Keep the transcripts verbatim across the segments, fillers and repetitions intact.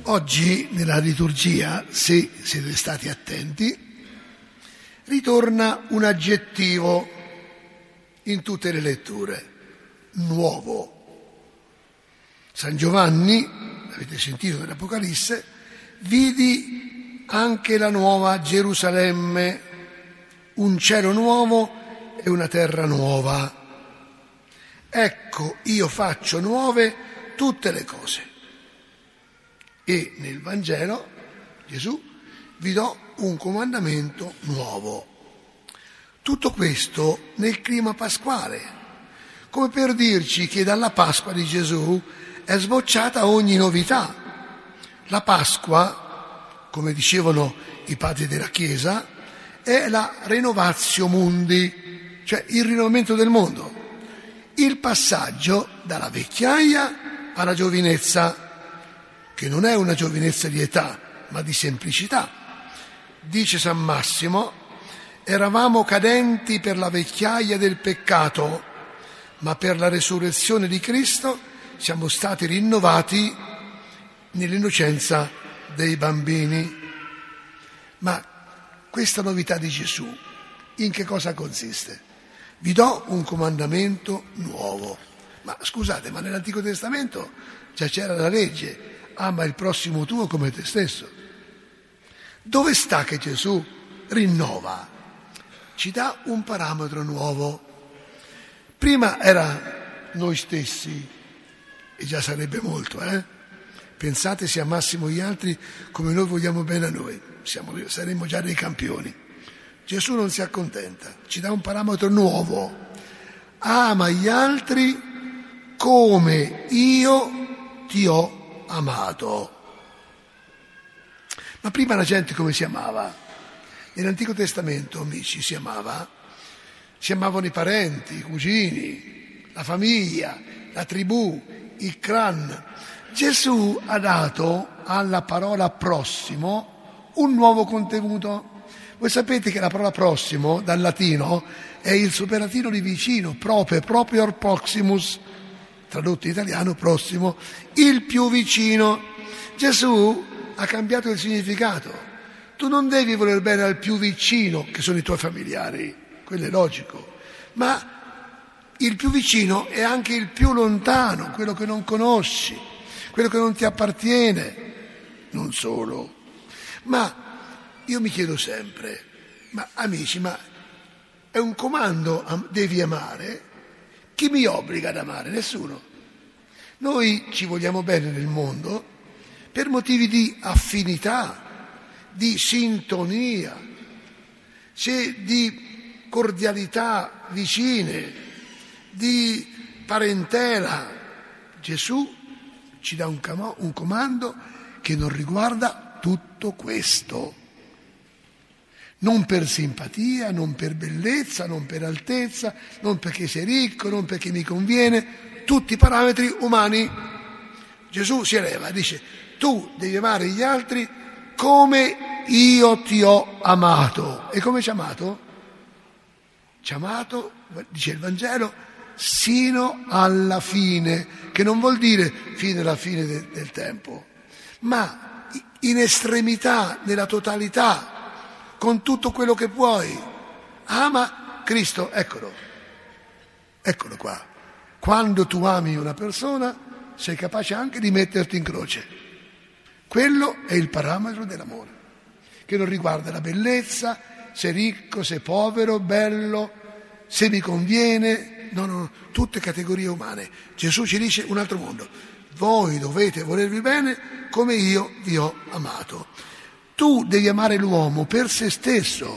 Oggi nella liturgia, se siete stati attenti, ritorna un aggettivo in tutte le letture: nuovo. San Giovanni, avete sentito nell'Apocalisse, vidi anche la nuova Gerusalemme, un cielo nuovo e una terra nuova. Ecco, io faccio nuove tutte le cose. E nel Vangelo Gesù vi do un comandamento nuovo. Tutto questo nel clima pasquale, come per dirci che dalla Pasqua di Gesù è sbocciata ogni novità. La Pasqua, come dicevano i padri della Chiesa, è la renovatio mundi, cioè il rinnovamento del mondo, il passaggio dalla vecchiaia alla giovinezza, che non è una giovinezza di età, ma di semplicità. Dice San Massimo: eravamo cadenti per la vecchiaia del peccato, ma per la resurrezione di Cristo siamo stati rinnovati nell'innocenza dei bambini. Ma questa novità di Gesù in che cosa consiste? Vi do un comandamento nuovo. Ma scusate, ma nell'Antico Testamento già c'era la legge: ama il prossimo tuo come te stesso. Dove sta che Gesù rinnova? Ci dà un parametro nuovo. Prima era noi stessi, e già sarebbe molto, eh? Pensate se amassimo gli altri come noi vogliamo bene a noi, siamo, saremmo già dei campioni. Gesù non si accontenta, ci dà un parametro nuovo: ama gli altri come io ti ho amato. Ma prima la gente come si amava? Nell'Antico Testamento, amici, si amava, si amavano i parenti, i cugini, la famiglia, la tribù, il clan. Gesù ha dato alla parola prossimo un nuovo contenuto. Voi sapete che la parola prossimo, dal latino, è il superlativo di vicino, proprio, proprio proximus, tradotto in italiano prossimo, il più vicino. Gesù ha cambiato il significato. Tu non devi voler bene al più vicino, che sono i tuoi familiari, quello è logico, ma il più vicino è anche il più lontano, quello che non conosci, quello che non ti appartiene. Non solo, ma io mi chiedo sempre: ma amici, ma è un comando, devi amare? Chi mi obbliga ad amare? Nessuno. Noi ci vogliamo bene nel mondo per motivi di affinità, di sintonia, di cordialità vicine, di parentela. Gesù ci dà un, camo, un comando che non riguarda tutto questo. Non per simpatia, non per bellezza, non per altezza, non perché sei ricco, non perché mi conviene, tutti i parametri umani. Gesù si eleva e dice: tu devi amare gli altri come io ti ho amato. E come ci ha amato? Ci ha amato, dice il Vangelo, sino alla fine, che non vuol dire fine alla fine de- del tempo, ma in estremità, nella totalità, con tutto quello che puoi. Ama Cristo, eccolo, eccolo qua. Quando tu ami una persona, sei capace anche di metterti in croce. Quello è il parametro dell'amore, che non riguarda la bellezza, se ricco, se povero, bello, se mi conviene, no, no, no, tutte categorie umane. Gesù ci dice un altro mondo: voi dovete volervi bene come io vi ho amato. Tu devi amare l'uomo per se stesso.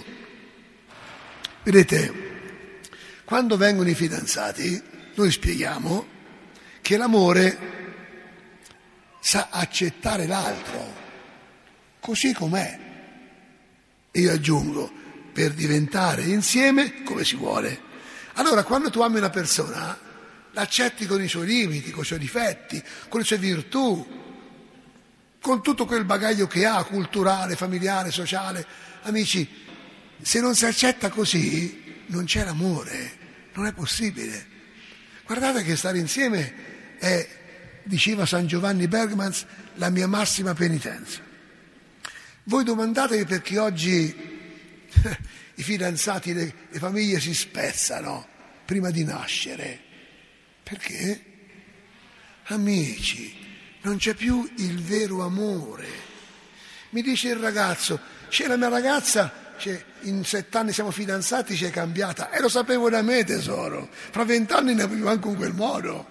Vedete, quando vengono i fidanzati, noi spieghiamo che l'amore sa accettare l'altro così com'è. E io aggiungo, per diventare insieme come si vuole. Allora, quando tu ami una persona, l'accetti con i suoi limiti, con i suoi difetti, con le sue virtù, con tutto quel bagaglio che ha, culturale, familiare, sociale. Amici, se non si accetta così, non c'è l'amore, non è possibile. Guardate che stare insieme è diceva San Giovanni Bergmans, la mia massima penitenza. Voi domandatevi perché oggi i fidanzati, le, le famiglie si spezzano prima di nascere. Perché? Amici, non c'è più il vero amore. Mi dice il ragazzo, c'è la mia ragazza, c'è, in sette anni siamo fidanzati, c'è cambiata. E lo sapevo da me, tesoro. Fra vent'anni ne avevo anche in quel modo.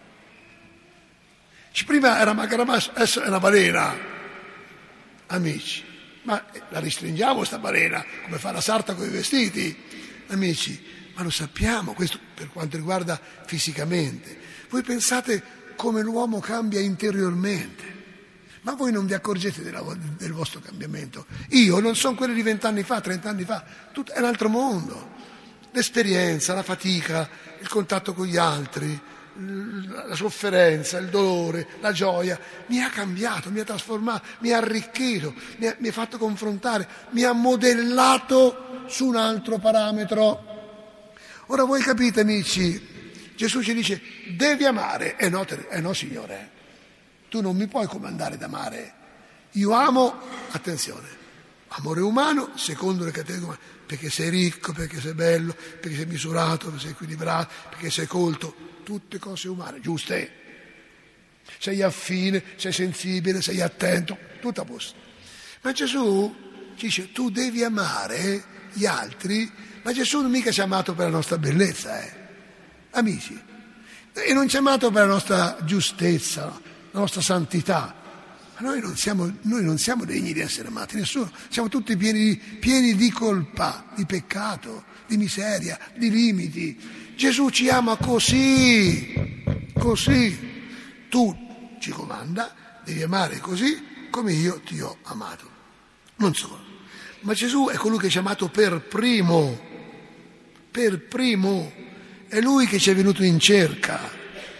Prima era Macaramassa, adesso è una balena. Amici, ma la ristringiamo sta balena, come fa la sarta con i vestiti. Amici, ma lo sappiamo, questo per quanto riguarda fisicamente. Voi pensate come l'uomo cambia interiormente. Ma voi non vi accorgete della, del vostro cambiamento. Io non sono quello di vent'anni fa, trent'anni fa, tutto è un altro mondo. L'esperienza, la fatica, il contatto con gli altri, la sofferenza, il dolore, la gioia, mi ha cambiato, mi ha trasformato, mi ha arricchito, mi ha, mi ha fatto confrontare, mi ha modellato su un altro parametro. Ora voi capite, amici, Gesù ci dice, devi amare. E eh no, eh no, Signore. Tu non mi puoi comandare ad amare. Io amo, attenzione, amore umano secondo le categorie umane, perché sei ricco, perché sei bello, perché sei misurato, perché sei equilibrato, perché sei colto, tutte cose umane, giuste. Sei affine, sei sensibile, sei attento, tutto a posto. Ma Gesù dice, tu devi amare gli altri, ma Gesù non mica ci ha amato per la nostra bellezza, eh. Amici, e non ci ha amato per la nostra giustezza, la nostra santità. Ma noi non siamo, noi non siamo degni di essere amati, nessuno. Siamo tutti pieni, pieni di colpa, di peccato, di miseria, di limiti. Gesù ci ama così, così. Tu ci comanda, devi amare così come io ti ho amato. Non solo. Ma Gesù è colui che ci ha amato per primo, per primo. È Lui che ci è venuto in cerca.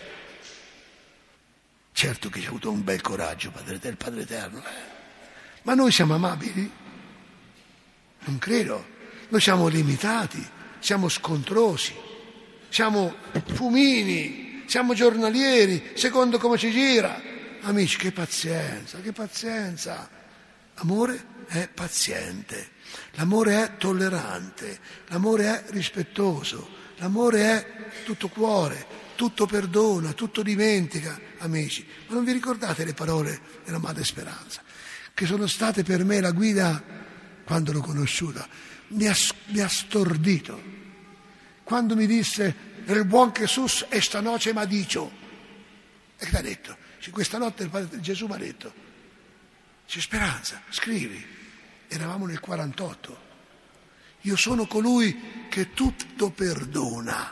Certo che ci ha avuto un bel coraggio, padre del Padre Eterno. Eh. Ma noi siamo amabili? Non credo. Noi siamo limitati, siamo scontrosi, siamo fumini, siamo giornalieri, secondo come ci gira. Amici, che pazienza, che pazienza. L'amore è paziente, l'amore è tollerante, l'amore è rispettoso, l'amore è tutto cuore. Tutto perdona, tutto dimentica, amici. Ma non vi ricordate le parole della Madre Speranza, che sono state per me la guida quando l'ho conosciuta? Mi ha, mi ha stordito. Quando mi disse, il buon Jesus esta noce m'ha dicho. E che ti ha detto? Cioè, questa notte il Padre Gesù mi ha detto, c'è Speranza, scrivi. Eravamo nel quarantotto. Io sono colui che tutto perdona.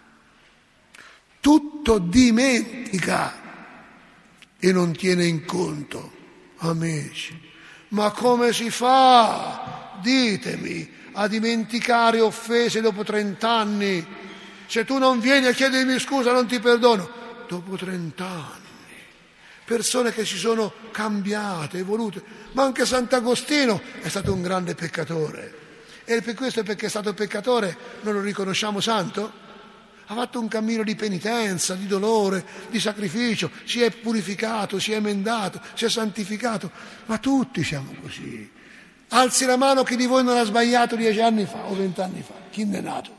Tutto dimentica e non tiene in conto. Amici, ma come si fa, ditemi, a dimenticare offese dopo trent'anni? Se tu non vieni a chiedermi scusa non ti perdono. Dopo trent'anni, persone che si sono cambiate, evolute, ma anche Sant'Agostino è stato un grande peccatore. E per questo, perché è stato peccatore, non lo riconosciamo santo? Ha fatto un cammino di penitenza, di dolore, di sacrificio, si è purificato, si è emendato, si è santificato, ma tutti siamo così. Alzi la mano chi di voi non ha sbagliato dieci anni fa o vent'anni fa, chi ne è nato?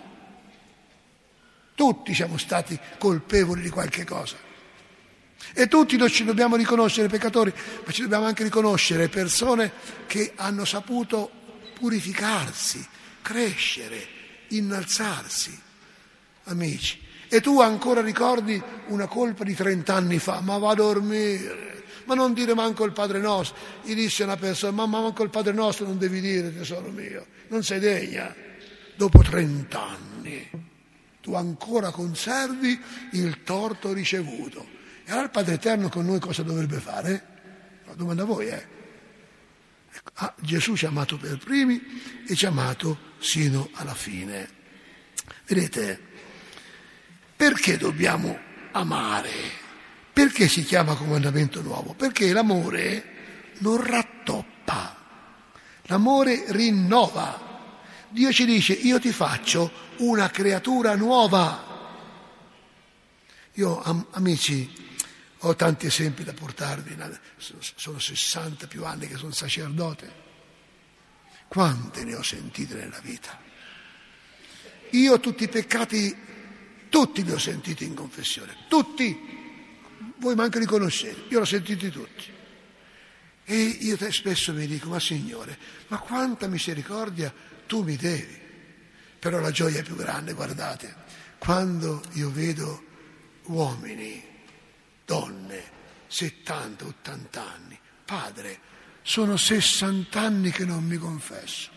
Tutti siamo stati colpevoli di qualche cosa. E tutti noi ci dobbiamo riconoscere peccatori, ma ci dobbiamo anche riconoscere persone che hanno saputo purificarsi, crescere, innalzarsi. Amici, e tu ancora ricordi una colpa di trent'anni fa? Ma va a dormire, ma non dire manco il Padre Nostro. Gli disse una persona, ma manco il Padre Nostro non devi dire, tesoro mio, non sei degna. Dopo trent'anni tu ancora conservi il torto ricevuto. E allora il Padre Eterno con noi cosa dovrebbe fare? La domanda a voi è, eh? ah, Gesù ci ha amato per primi e ci ha amato sino alla fine. Vedete, perché dobbiamo amare? Perché si chiama comandamento nuovo? Perché l'amore non rattoppa, l'amore rinnova. Dio ci dice, io ti faccio una creatura nuova. Io, am- amici, Ho tanti esempi da portarvi, sono sessanta più anni che sono sacerdote. Quante ne ho sentite nella vita? Io tutti i peccati, tutti li ho sentiti in confessione, tutti. Voi manco li conoscete, io l'ho sentiti tutti. E io spesso mi dico, ma Signore, ma quanta misericordia tu mi devi. Però la gioia più grande, guardate, quando io vedo uomini, donne, settanta, ottanta anni, padre, sono sessanta anni che non mi confesso.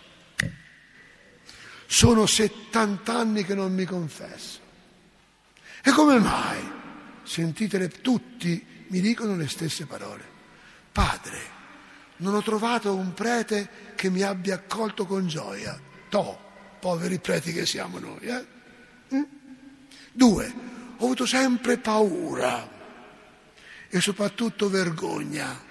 Sono settanta anni che non mi confesso. E come mai? Sentitele, tutti mi dicono le stesse parole. Padre, non ho trovato un prete che mi abbia accolto con gioia. Toh, poveri preti che siamo noi, eh? Mm? Due, ho avuto sempre paura e soprattutto vergogna.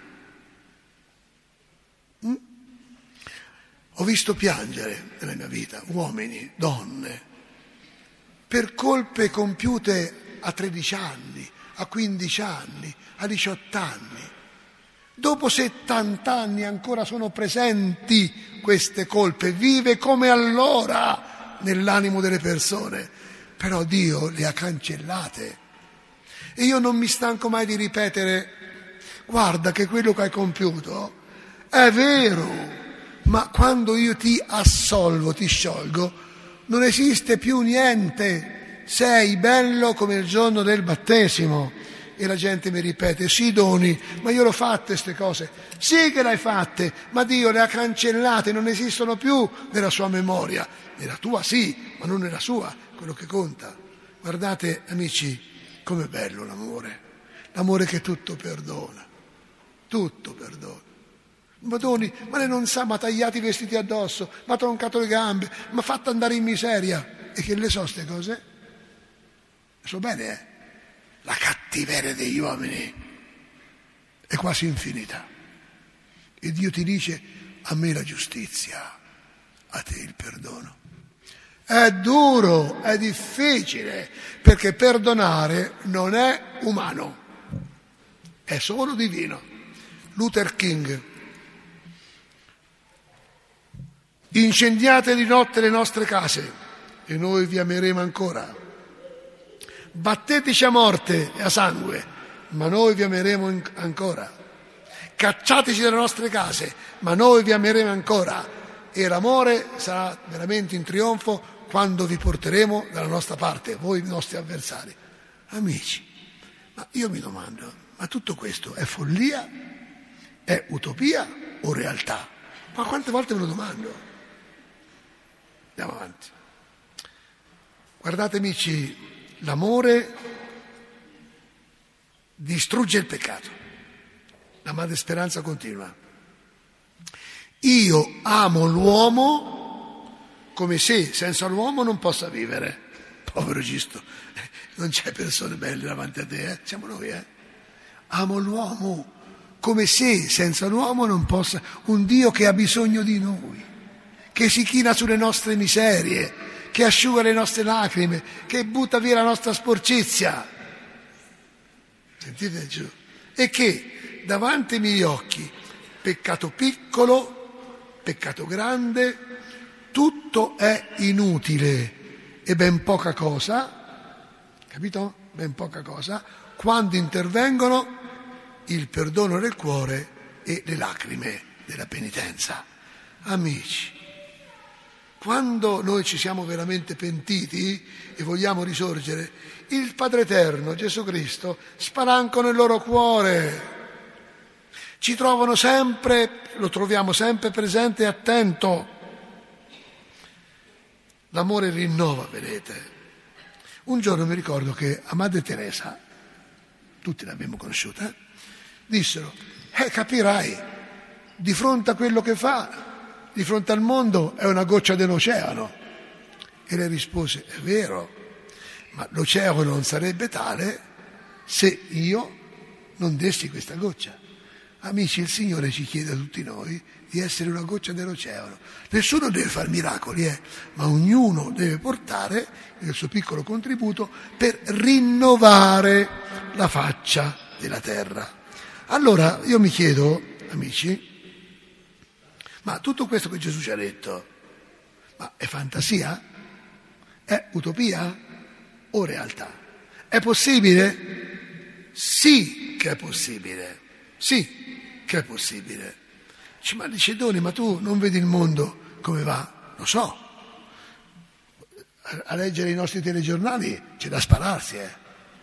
Mm? Ho visto piangere nella mia vita uomini, donne, per colpe compiute a tredici anni, a quindici anni, a diciotto anni. Dopo settanta anni ancora sono presenti queste colpe, vive come allora nell'animo delle persone, però Dio le ha cancellate. E io non mi stanco mai di ripetere, guarda che quello che hai compiuto è vero, ma quando io ti assolvo, ti sciolgo, non esiste più niente. Sei bello come il giorno del battesimo. E la gente mi ripete, sì Doni, ma io l'ho fatte queste cose. Sì che le hai fatte, ma Dio le ha cancellate, non esistono più nella sua memoria. Nella tua sì, ma non nella sua, quello che conta. Guardate amici, com'è bello l'amore. L'amore che tutto perdona, tutto perdona. Ma Doni, ma lei non sa, ma tagliati i vestiti addosso, ma troncato le gambe, ma fatto andare in miseria. E che le so ste cose? So bene, eh? La cattiveria degli uomini è quasi infinita. E Dio ti dice, a me la giustizia, a te il perdono. È duro, è difficile, perché perdonare non è umano, è solo divino. Luther King: incendiate di notte le nostre case e noi vi ameremo ancora. Batteteci a morte e a sangue, ma noi vi ameremo ancora. Cacciateci dalle nostre case, ma noi vi ameremo ancora. E l'amore sarà veramente in trionfo quando vi porteremo dalla nostra parte, voi i nostri avversari. Amici, ma io mi domando, ma tutto questo è follia, è utopia o realtà? Ma quante volte me lo domando? Andiamo avanti. Guardate amici, l'amore distrugge il peccato. La madre Speranza continua. Io amo l'uomo come se senza l'uomo non possa vivere. Povero Gisto, non c'è persone belle davanti a te, eh? Siamo noi, eh? Amo l'uomo come se senza l'uomo non possa. Un Dio che ha bisogno di noi, che si china sulle nostre miserie, che asciuga le nostre lacrime, che butta via la nostra sporcizia. Sentite giù. E che davanti ai miei occhi, peccato piccolo, peccato grande, tutto è inutile e ben poca cosa, capito? Ben poca cosa, quando intervengono il perdono del cuore e le lacrime della penitenza. Amici, quando noi ci siamo veramente pentiti e vogliamo risorgere, il Padre Eterno, Gesù Cristo, spalanca nel loro cuore. Ci trovano sempre, lo troviamo sempre presente e attento. L'amore rinnova, vedete. Un giorno mi ricordo che a Madre Teresa, tutti l'abbiamo conosciuta, eh, dissero, eh capirai, di fronte a quello che fa, di fronte al mondo è una goccia dell'oceano. E lei rispose, è vero, ma l'oceano non sarebbe tale se io non dessi questa goccia. Amici, il Signore ci chiede a tutti noi di essere una goccia dell'oceano. Nessuno deve fare miracoli, eh, ma ognuno deve portare il suo piccolo contributo per rinnovare la faccia della terra. Allora io mi chiedo, amici, ma tutto questo che Gesù ci ha detto, ma è fantasia? È utopia o realtà? È possibile? Sì che è possibile, sì che è possibile. Dice, ma dice Doni, ma tu non vedi il mondo come va? Lo so, a leggere i nostri telegiornali c'è da spararsi, eh.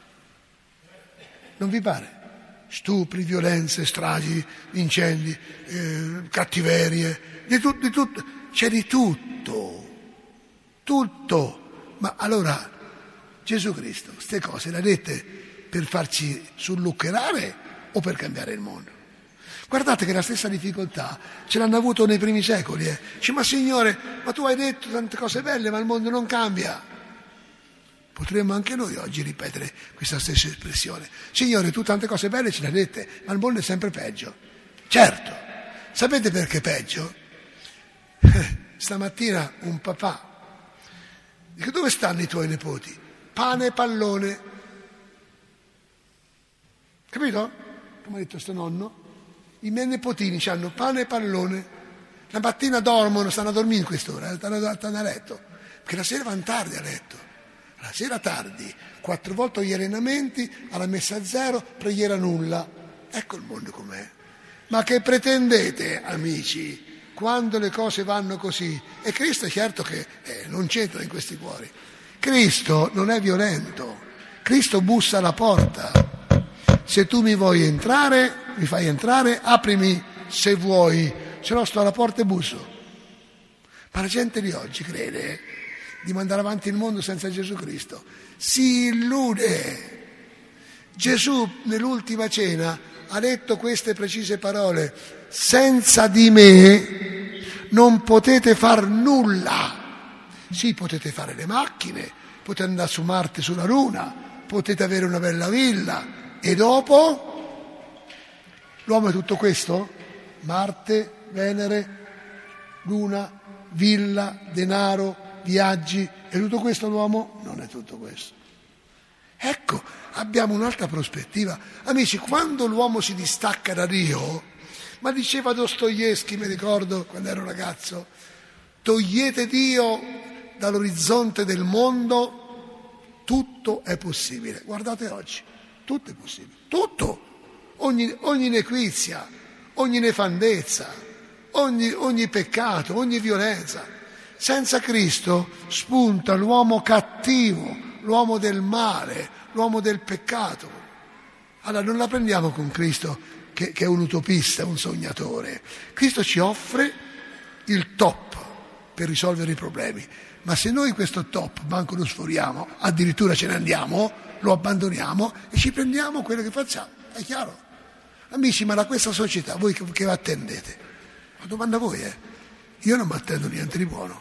Non vi pare? Stupri, violenze, stragi, incendi, eh, cattiverie, di, tu, di tutto, c'è di tutto, tutto. Ma allora Gesù Cristo, queste cose le ha dette per farci sulluccherare o per cambiare il mondo? Guardate che la stessa difficoltà ce l'hanno avuto nei primi secoli. Eh. Dice, ma Signore, ma tu hai detto tante cose belle, ma il mondo non cambia. Potremmo anche noi oggi ripetere questa stessa espressione. Signore, tu tante cose belle ce le hai dette, ma il mondo è sempre peggio. Certo, sapete perché peggio? Stamattina un papà dice, dove stanno i tuoi nipoti? Pane e pallone. Capito? Come ha detto sto nonno? I miei nipotini hanno pane e pallone. La mattina dormono, stanno a dormire in quest'ora, stanno, stanno a letto. Perché la sera vanno tardi a letto. La sera tardi, quattro volte gli allenamenti, alla messa a zero, preghiera nulla. Ecco il mondo com'è. Ma che pretendete, amici, quando le cose vanno così? E Cristo è certo che eh, non c'entra in questi cuori. Cristo non è violento. Cristo bussa alla porta. Se tu mi vuoi entrare, mi fai entrare, aprimi se vuoi, se no sto alla porta e busso. Ma la gente di oggi crede di mandare avanti il mondo senza Gesù Cristo. Si illude. Gesù nell'ultima cena ha detto queste precise parole: senza di me non potete far nulla. Sì, potete fare le macchine, potete andare su Marte, sulla Luna, potete avere una bella villa, e dopo l'uomo è tutto questo? Marte, Venere, Luna, villa, denaro, viaggi, è tutto questo l'uomo? Non è tutto questo. Ecco, abbiamo un'altra prospettiva. Amici, quando l'uomo si distacca da Dio, ma diceva Dostoevskij, mi ricordo quando ero ragazzo, togliete Dio dall'orizzonte del mondo, tutto è possibile. Guardate oggi, tutto è possibile, tutto, ogni, ogni nequizia, ogni nefandezza, ogni, ogni peccato, ogni violenza. Senza Cristo spunta l'uomo cattivo, l'uomo del male, l'uomo del peccato. Allora non la prendiamo con Cristo che, che è un utopista, un sognatore. Cristo ci offre il top per risolvere i problemi, ma se noi questo top manco lo sforiamo, addirittura ce ne andiamo, lo abbandoniamo e ci prendiamo quello che facciamo, è chiaro? Amici, ma da questa società voi che, che attendete? La domanda a voi, eh? Io non mi attendo niente di buono.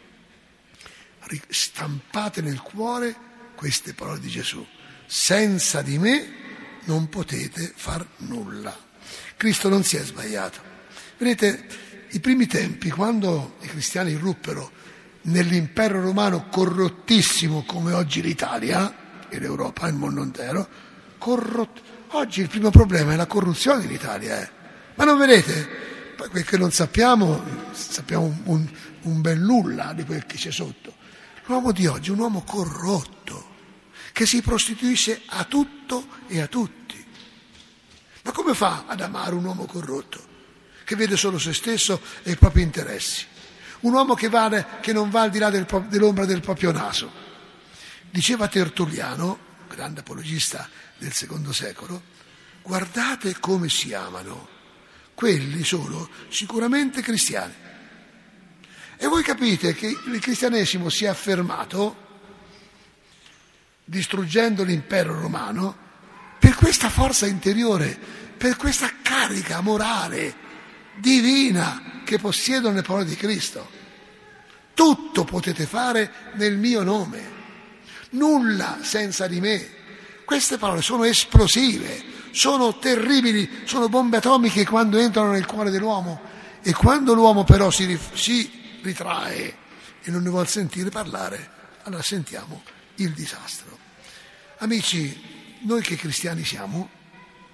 Stampate nel cuore queste parole di Gesù: senza di me non potete far nulla. Cristo non si è sbagliato. Vedete, i primi tempi, quando i cristiani irruppero nell'impero romano corrottissimo come oggi l'Italia e l'Europa, il mondo intero, corrott... oggi il primo problema è la corruzione in Italia, eh. Ma non vedete? Quel che non sappiamo, sappiamo un, un, un bel nulla di quel che c'è sotto. L'uomo di oggi è un uomo corrotto, che si prostituisce a tutto e a tutti. Ma come fa ad amare un uomo corrotto, che vede solo se stesso e i propri interessi? Un uomo che, va, che non va al di là del, dell'ombra del proprio naso. Diceva Tertulliano, grande apologista del secondo secolo, guardate come si amano. Quelli sono sicuramente cristiani. E voi capite che il cristianesimo si è affermato, distruggendo l'impero romano, per questa forza interiore, per questa carica morale, divina, che possiedono le parole di Cristo. Tutto potete fare nel mio nome, nulla senza di me. Queste parole sono esplosive, sono terribili, sono bombe atomiche quando entrano nel cuore dell'uomo, e quando l'uomo però si, si ritrae e non ne vuol sentire parlare, allora sentiamo il disastro. Amici, noi che cristiani siamo,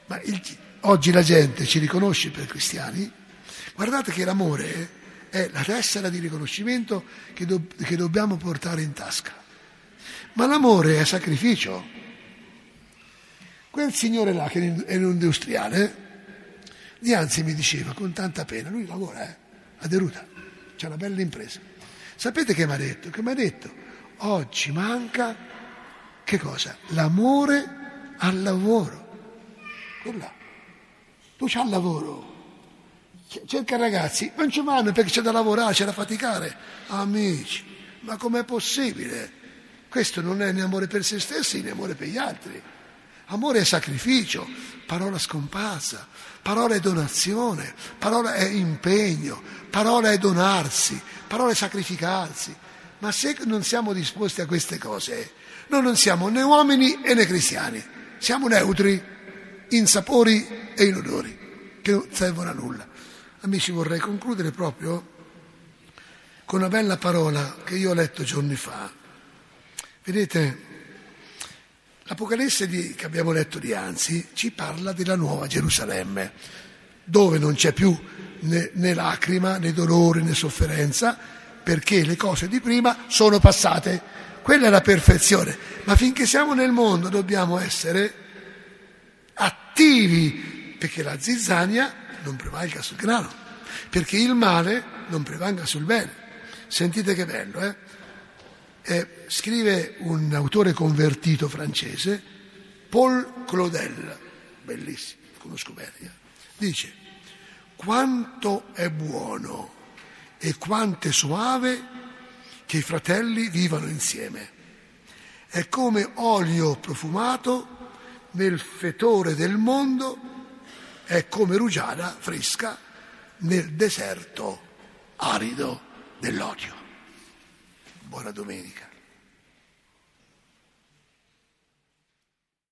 Ma il, oggi la gente ci riconosce per cristiani. Guardate che l'amore è la tessera di riconoscimento che, do, che dobbiamo portare in tasca. Ma l'amore è sacrificio. Quel signore là, che è un industriale, dianzi mi diceva con tanta pena, lui lavora eh, a Deruta, c'è una bella impresa. Sapete che mi ha detto? Che mi ha detto, oggi manca, che cosa? L'amore al lavoro. Là. Tu c'hai il lavoro, cerca ragazzi, non ci vanno perché c'è da lavorare, c'è da faticare. Amici, ma com'è possibile? Questo non è né amore per se stessi né amore per gli altri. Amore è sacrificio, parola scomparsa, parola è donazione, parola è impegno, parola è donarsi, parola è sacrificarsi. Ma se non siamo disposti a queste cose, noi non siamo né uomini e né cristiani, siamo neutri, insapori e inodori, che non servono a nulla. Amici, vorrei concludere proprio con una bella parola che io ho letto giorni fa. Vedete, l'Apocalisse di, che abbiamo letto dianzi ci parla della nuova Gerusalemme, dove non c'è più né, né lacrima, né dolore, né sofferenza, perché le cose di prima sono passate. Quella è la perfezione. Ma finché siamo nel mondo dobbiamo essere attivi, perché la zizzania non prevalga sul grano, perché il male non prevalga sul bene. Sentite che bello, eh? Eh, scrive un autore convertito francese, Paul Claudel, bellissimo, conosco bene, eh? Dice: quanto è buono e quanto è soave che i fratelli vivano insieme. È come olio profumato nel fetore del mondo, è come rugiada fresca nel deserto arido dell'odio. Buona domenica.